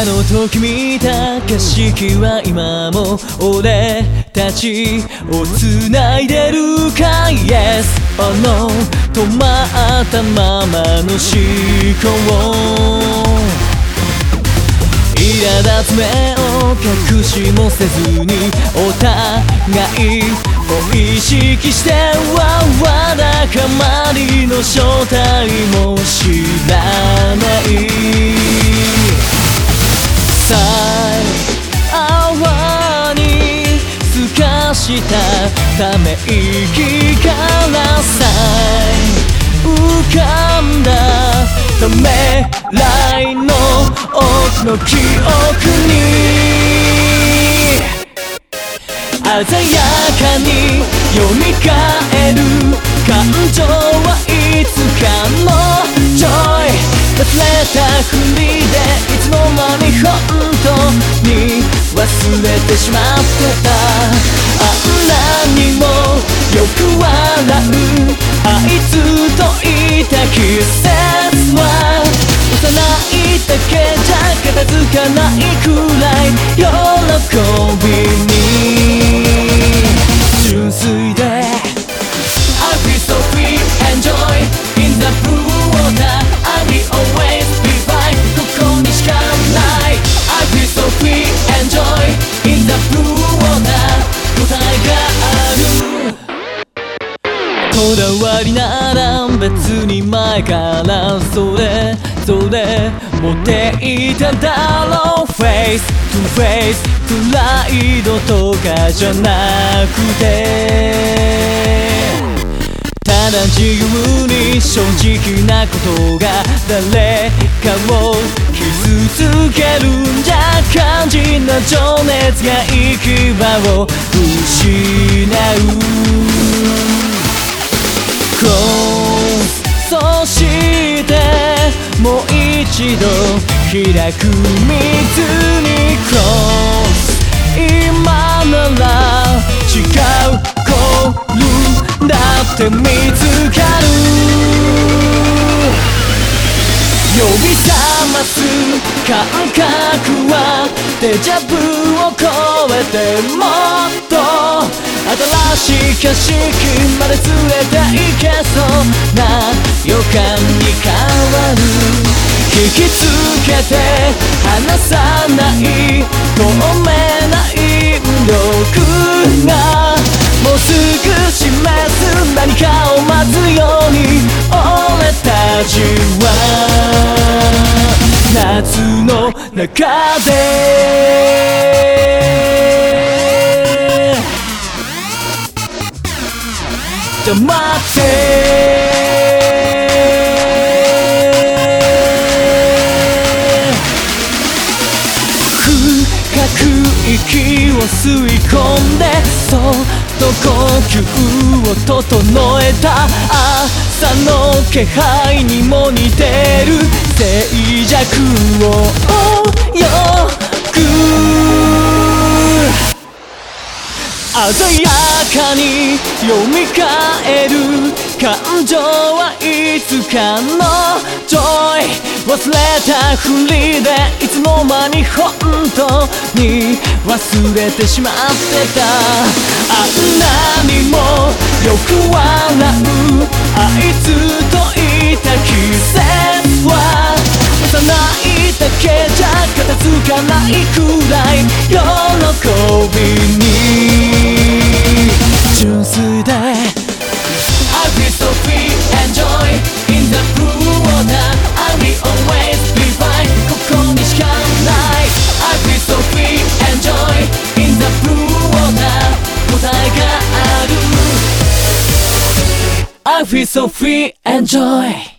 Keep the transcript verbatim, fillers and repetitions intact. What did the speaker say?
の時見た景色は今も俺たちを繋いでるか Yes or No 止まったままの思考苛立つ目を隠しもせずにお互いを意識してはわだかまりの正体も知らないさあ泡に透かしたため息からさえ浮かんだためらいの奥の記憶に鮮やかに蘇る感情はいつかのジョイ忘れたふりでいつの間に本当に忘れてしまってたあんなにもよく笑うあいつといた季節は幼いだけじゃ片付かないくらい喜びに純粋で I feel so free and joy in the blue water I will always be fine ここにしかない I feel so free and joy in the blue water 答えがあるこだわりなら別に前からそれそれ持っていただろう Face to face プライドとかじゃなくてただ自由に正直なことが誰かを傷つけるんじゃ肝心な情熱が行き場を失うそしてもう一度開く水にクロス今なら違うゴールだって見つかる呼び覚ます感覚はデジャブを超えてもっと新しい景色まで連れて行けそうな予感に変わる引きつけて離さない透明な引力がもうすぐ示す何かを待つように俺たちは夏の中で黙って深く息を吸い込んでそっと呼吸を整えた朝の気配にも似てる静寂を泳ぐ鮮やかに蘇る感情はいつかのジョイ忘れたふりでいつの間に本当に忘れてしまってたあんなにもよく笑うあいつといた季節は幼いだけじゃ片付かないくらい喜びに純粋で I feel so free and joy in the blue water I will always be fine ここにしかない I feel so free and joy in the blue water 答えがある I feel so free and joy